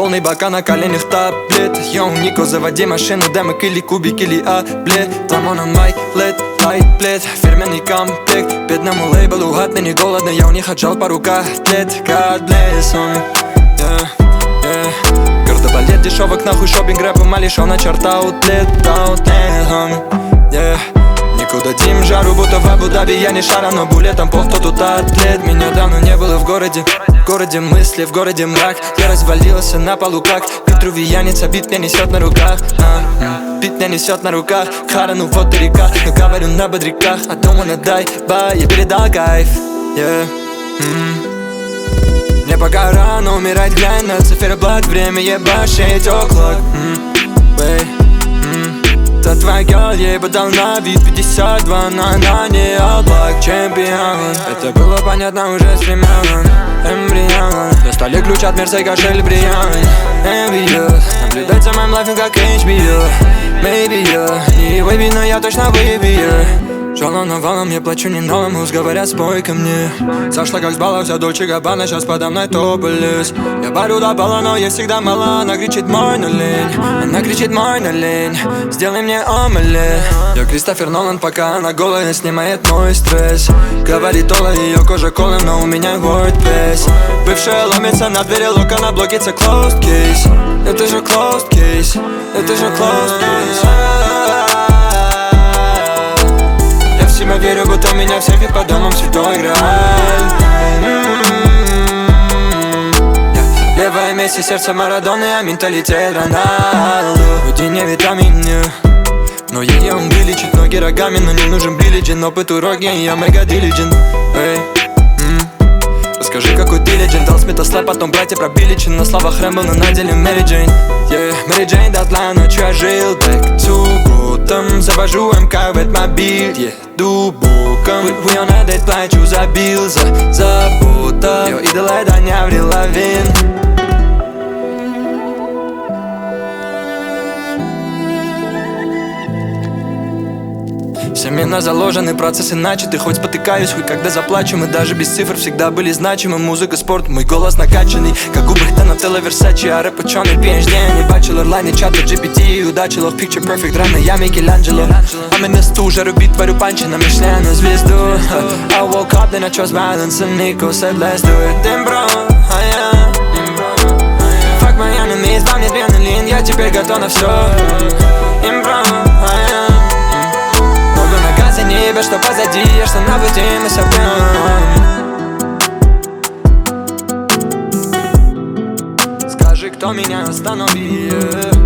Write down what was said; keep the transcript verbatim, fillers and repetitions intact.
полный бака на коленях таблет. Йоу, Нико, заводи машину, демок или кубик или аблет. Ламон on my led, light плед, фирменный комплект. Бедному лейблу гадно, не голодно, я у них отжал пару котлет. God bless, homie, yeah, yeah. Кардебалет, дешевок, нахуй шопинг, рэпом, а лишь он на черт аутлет, аутлет, homie, yeah. Никуда дим жару, будто в Абу-Даби, я не шара, но булетом пох, кто тут атлет. Меня давно не было в городе, в городе мысли, в городе мрак. Я развалился на полу как витрувиянец, бит меня несет на руках, а, бит меня несет на руках. Хара, ну вот и река, но говорю на бодряках. I don't wanna die, bye, я передал кайф, yeah. mm. Мне пока рано умирать, глянь на циферблат. Время ебашить оклок, mm. Это твоя girl, ей бы дал на вид пятьдесят два, но она не облак чемпион. Это было понятно уже с времен эмбриона. На столе ключ от Мерса и кошель бриллиант. Envious, наблюдать за моим лайфом как эйч би о. Maybe я не вейби, но я точно выбью. Жалом навалом, я плачу не новым, уз говорят, спой ко мне. Сошла как с балла, вся Дольче Габбана, сейчас подо мной топлес. Я барю до балла, но ей всегда мало. Она кричит мой на лень, она кричит мой на лень. Сделай мне омелет. Я Кристофер Нолан, пока она голая, снимает мой стресс. Говорит Ола, ее кожа колем, но у меня WordPress. Бывшая ломится на двери, лока на блоке, это closed case. Это же closed case, это же closed case. Я верю, будто меня всех и по домам святой Грааль. Левое Месси, сердце Марадоны, а менталитет Роналду. Уйди не витамин, но ее он вылечит ноги рогами, но не нужен билиджин. Опыт урок, я, я мега дилиджен. Расскажи, какой ты легенд. Дал Смита слэп, потом братья про Биличин. На словах Рэмбл, но на деле Мэри Джейн. Yeah, Мэри Джейн дотла, ночью я жил back to Gotham. Завожу МК в мобиль, еду боком. We on a date, плачу, забил за забота. Йо, идола, да не Аврил Лавин. Семена заложены, процессы начаты. Хоть спотыкаюсь, хоть когда заплачу. Мы даже без цифр всегда были значимы. Музыка, спорт, мой голос накачанный. Как у Донателло, Версачи, а рэп ученый пи эйч ди. Не бачелор, лайне, чата, джи пи ти. Удачи, лов, picture perfect, рано я Микеланджело. А меня сту, жару бит, творю панчи на Мишлен, на звезду. I woke up, then I chose violence, and Nico said let's do it. Damn bro, а я fuck my enemies, во мне адреналин. Я теперь готов на все. Damn bro, а я небо, что позади, я что на пути мы собьем. Скажи, кто меня остановил.